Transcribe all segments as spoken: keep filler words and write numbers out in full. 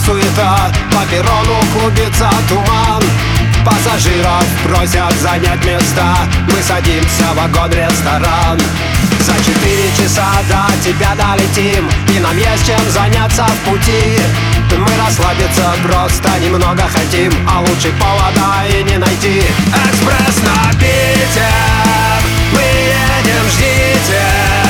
суета, по перрону клубится туман. Пассажиров просят занять места, мы садимся в вагон-ресторан. За четыре часа до тебя долетим, и нам есть чем заняться в пути. Мы расслабиться просто немного хотим, а лучше повода и не найти. Экспресс на Питер, мы едем, ждите.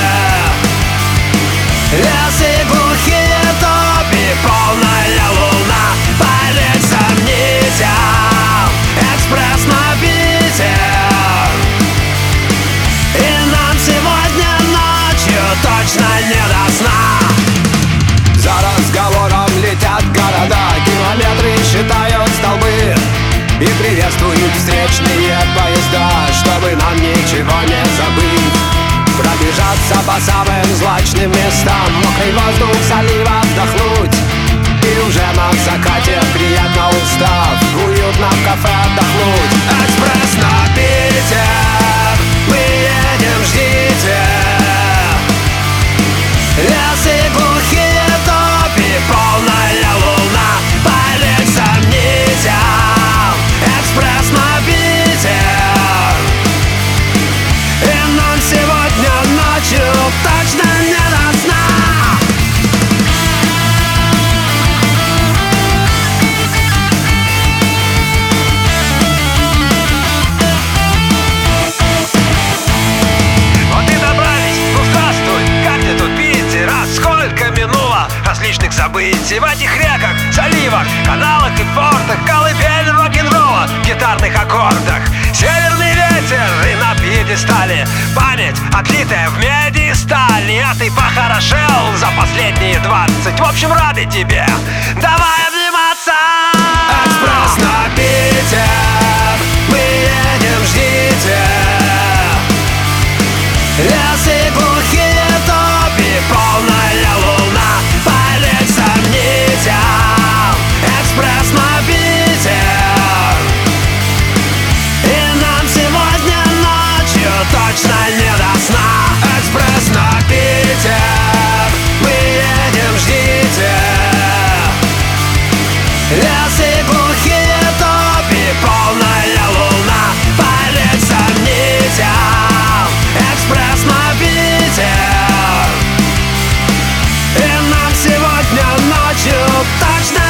Лес и глухие топи, полная луна, по рельсам нельзя. Экспресс на Питер, и нам сегодня ночью точно не до сна. За разговором летят города, километры считают столбы и приветствуют встречные поезда, чтобы нам ничего не забыть. Пробежаться по самым злачным местам, мокрый воздух залива вдохнуть, и уже на закате, приятно устав, уютно в кафе отдохнуть. Экспресс на Питер, мы едем, ждите. Лес и глухие топи, полная луна, по рельсам нельзя. Экспресс на Питер, и нам сегодня ночью точно не до сна. Различных событий в этих реках, заливах, каналах и портах, колыбель рок-н-ролла в гитарных аккордах. Северный ветер и на пьедестале память, отлитая в меди и стали. А ты похорошел за последние двадцать. В общем, рады тебе, давай обниматься. Экспресс на Питер, мы едем, ждите. Лес и глухие топи, полная луна, по рельсам нельзя. Экспресс на Питер, и нам сегодня ночью точно не до сна. Экспресс на Питер, мы едем, ждите. Лес и глухие топи, полная луна, по рельсам нельзя. Экспресс на Питер, и нам сегодня ночью точно